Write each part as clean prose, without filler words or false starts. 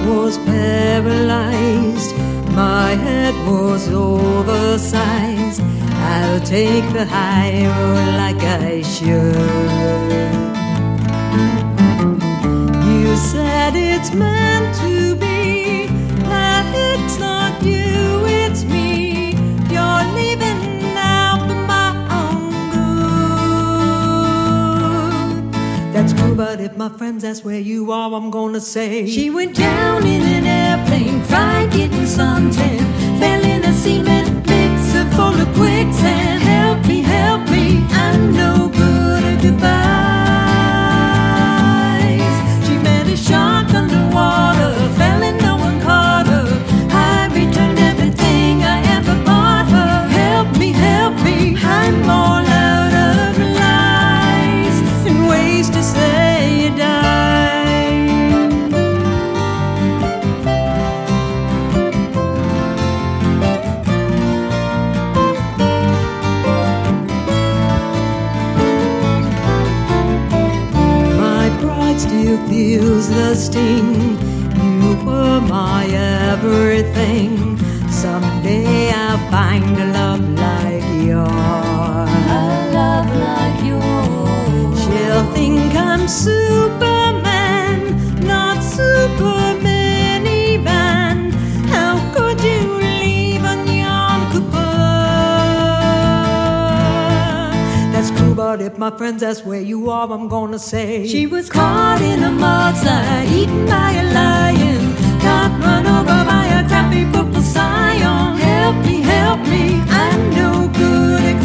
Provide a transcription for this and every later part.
was paralyzed, my head was oversized. I'll take the high road like I should. You said it's meant to be, that it's not you, it's me. You're leaving now for my own good. That's cool, but if my friends ask where you are, I'm gonna say she went down in an airplane, tried getting suntan, fell in a cement mixer full of quicksand. Help me, I'm no good at goodbyes. She met a shark underwater, fell and no one caught her. I returned everything I ever bought her. Help me, I'm all out of lies and ways to say you died. My pride still feels the sting. You were my everything. Someday I'll find a love like yours. A love like yours. She'll think I'm Superman, not Superman even. How could you leave on Yom Kippur? That's cool, but if my friends ask where you are, I'm gonna say she was caught in a mudslide, eaten by a lion, got run over by a crappy purple scion. Help me, I'm no good at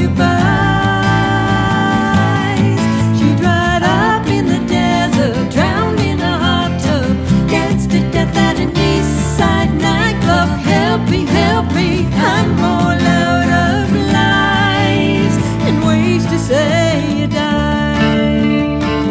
goodbyes. She dried up in the desert, drowned in a hot tub, danced to death at an East Side nightclub. Help me, I'm all out of lies and ways to say you died.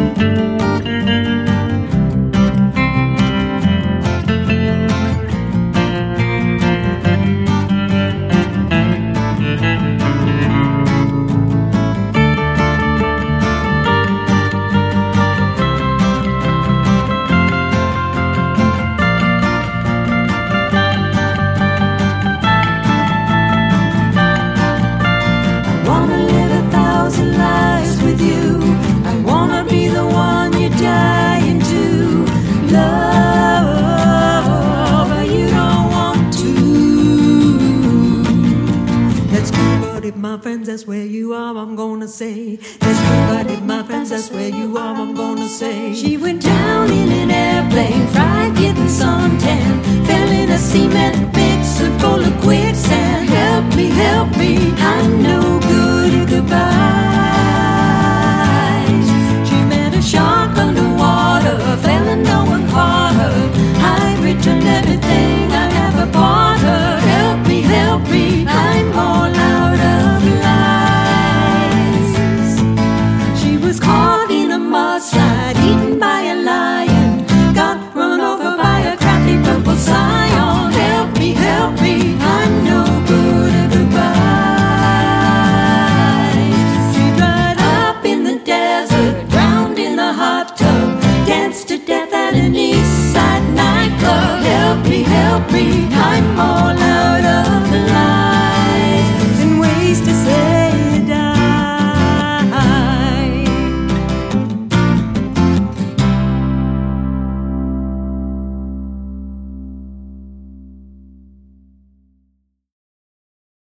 My friends, that's where you are, I'm gonna say that's cool, but if my friends, that's where you are, I'm gonna say she went down in an airplane, tried getting suntan, fell in a cement mixer full of quicksand. Help me, I'm no good at goodbyes. She met a shark underwater, fell and no one caught her. I returned everything I ever bought her. Help me, I'm all out of lies. She was caught in a mudslide, eaten by a lion, got run over by a crappy purple scion. Help me, I'm no good at goodbyes. She dried up in the desert, drowned in a hot tub, danced to death at an East Side nightclub. Help me,